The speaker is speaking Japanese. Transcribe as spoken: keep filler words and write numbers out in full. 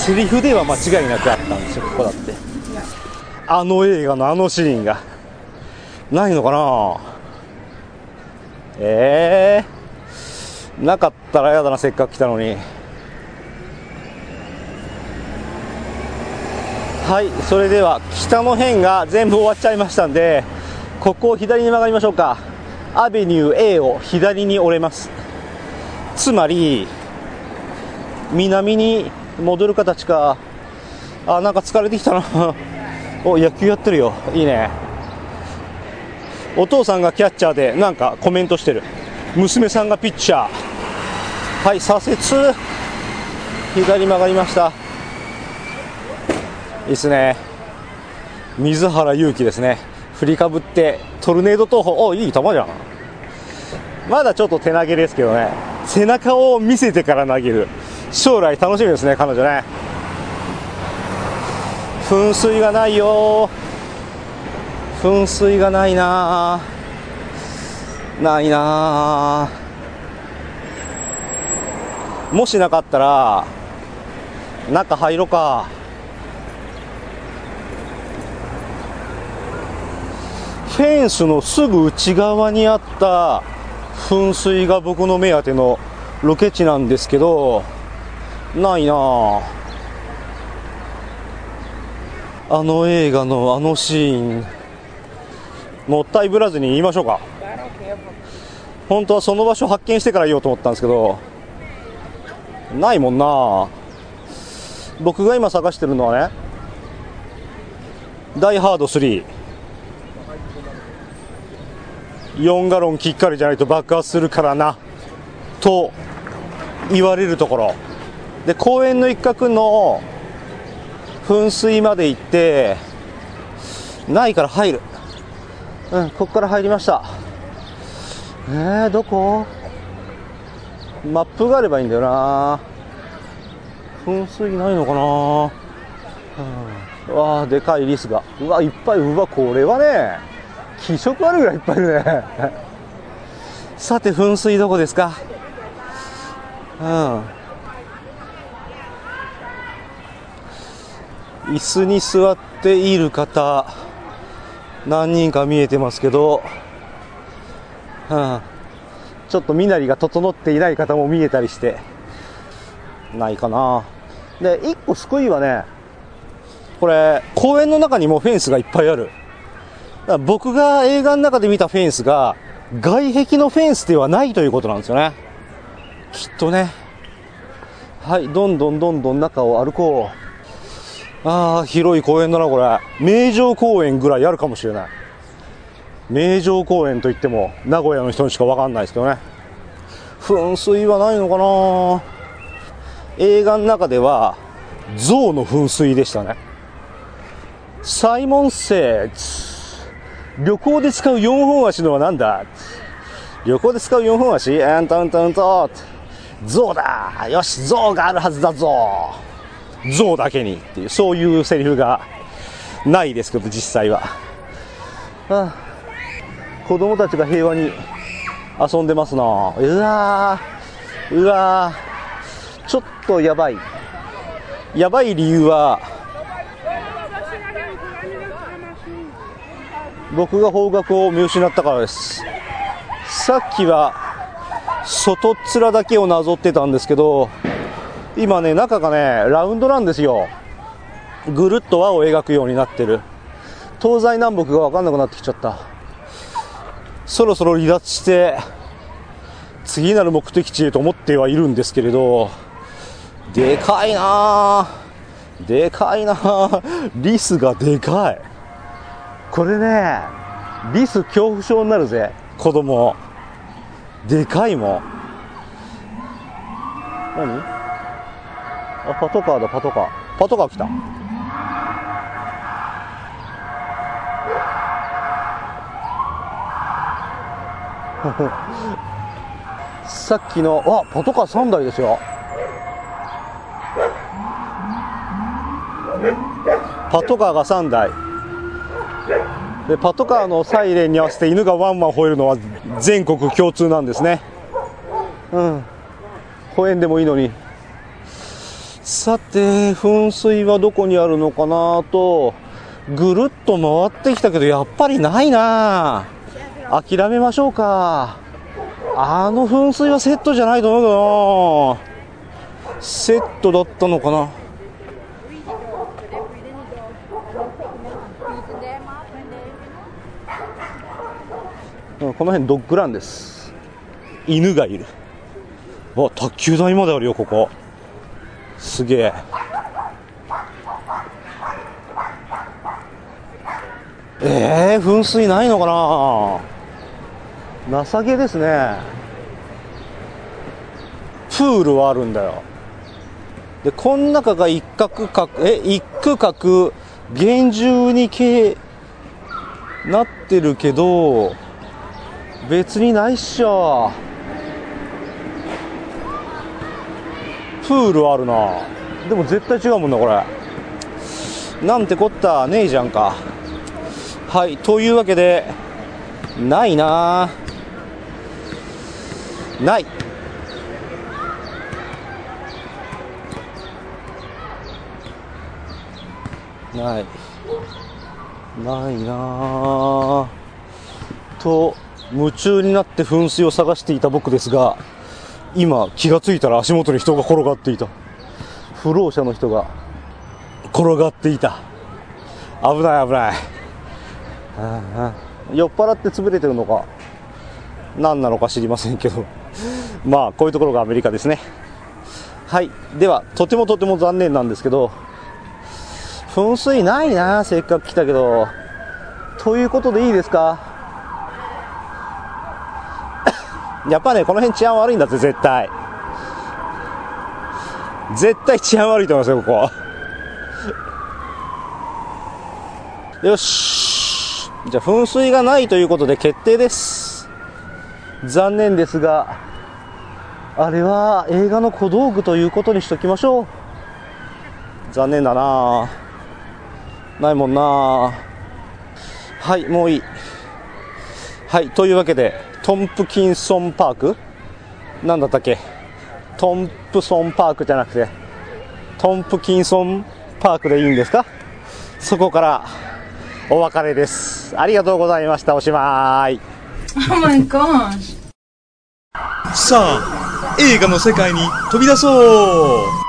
セリフでは間違いなくあったんですよ。ここだってあの映画のあのシーンがないのかな。えー、なかったらやだな、せっかく来たのに。はい、それでは北の辺が全部終わっちゃいましたんで、ここを左に曲がりましょうか。アベニュー A を左に折れます。つまり南に戻る形か。あ、なんか疲れてきたなお、野球やってるよ、いいね。お父さんがキャッチャーでなんかコメントしてる。娘さんがピッチャー。はい、左折左曲がりました。いいっすね。水原勇気ですね。振りかぶってトルネード投法。お、いい球じゃん。まだちょっと手投げですけどね、背中を見せてから投げる。将来楽しみですね、彼女ね。噴水がないよ。噴水がないなないな。もしなかったら中入ろうか。フェンスのすぐ内側にあった噴水が僕の目当てのロケ地なんですけど、ないなあ。あの映画のあのシーン、もったいぶらずに言いましょうか。本当はその場所発見してから言おうと思ったんですけど、ないもんな。僕が今探してるのはね、ダイハードスリー、よんガロンきっかりじゃないと爆発するからなと言われるところで、公園の一角の噴水まで行ってないから入る。うん、ここから入りました。えー、どこ？マップがあればいいんだよな。噴水ないのかな。うん、うわー、でかいリスが、うわ、いっぱい。うわ、これはね、気色悪いぐらいいっぱいいるねさて、噴水どこですか。うん、椅子に座っている方何人か見えてますけど、うん、ちょっと身なりが整っていない方も見えたりしてないかな。で、一個救いはね、これ公園の中にもフェンスがいっぱいある。だから僕が映画の中で見たフェンスが外壁のフェンスではないということなんですよね、きっとね。はい、どんどんどんどん中を歩こう。ああ、広い公園だな、これ。名城公園ぐらいあるかもしれない。名城公園といっても名古屋の人にしか分かんないですけどね。噴水はないのかな。映画の中では象の噴水でしたね。サイモン・セッツ、旅行で使うよんほん足のはなんだ。旅行で使うよんほん足、エンタンタンタン、象だ。よし、象があるはずだぞ。象だけにっていう、そういうセリフがないですけど、実際は。ああ、子供たちが平和に遊んでますな。うわー、うわー、ちょっとやばい。やばい理由は、僕が方角を見失ったからです。さっきは外っ面だけをなぞってたんですけど、今ね、中がね、ラウンドなんですよ。ぐるっと輪を描くようになってる。東西南北が分かんなくなってきちゃった。そろそろ離脱して次なる目的地へと思ってはいるんですけれど、でかいなぁ、でかいなぁ、リスがでかい。これね、リス恐怖症になるぜ、子供。でかいもん。何？あ、パトカーだ、パトカー。パトカー来た。さっきの、あ、パトカーさんだいですよ。パトカーがさんだいで、パトカーのサイレンに合わせて犬がワンワン吠えるのは全国共通なんですね。うん、吠えんでもいいのに。 さて、噴水はどこにあるのかなと、ぐるっと回ってきたけど、やっぱりないな。諦めましょうか。あの噴水はセットじゃないと思うけどな。セットだったのかな。この辺ドッグランです。犬がいる。わ、卓球台まであるよ、ここ。すげえ。えー、噴水ないのかな。情けですね。プールはあるんだよ。で、この中が一角角、え、一区画、厳重に系、なってるけど、別にないっしょ。プールあるな。でも絶対違うもんな、これ。なんてこったねえじゃんか。はい、というわけで、ないな。ない。ない。ないなぁと夢中になって噴水を探していた僕ですが、今気がついたら足元に人が転がっていた。不老者の人が転がっていた。危ない危ない。ああ、酔っ払って潰れてるのか何なのか知りませんけど、まあこういうところがアメリカですね。はい、ではとてもとても残念なんですけど、噴水ないな。せっかく来たけど。ということでいいですか。やっぱね、この辺治安悪いんだって。絶対絶対治安悪いと思いますよ、ここ。よし、じゃあ噴水がないということで決定です。残念ですが、あれは映画の小道具ということにしときましょう。残念だな。ないもんな。はい、もういい。はい、というわけでトンプキンソンパーク、なんだったっけ、トンプソンパークじゃなくてトンプキンソンパークでいいんですか。そこからお別れです。ありがとうございました。おしまい。 Oh my gosh。 さあ映画の世界に飛び出そう。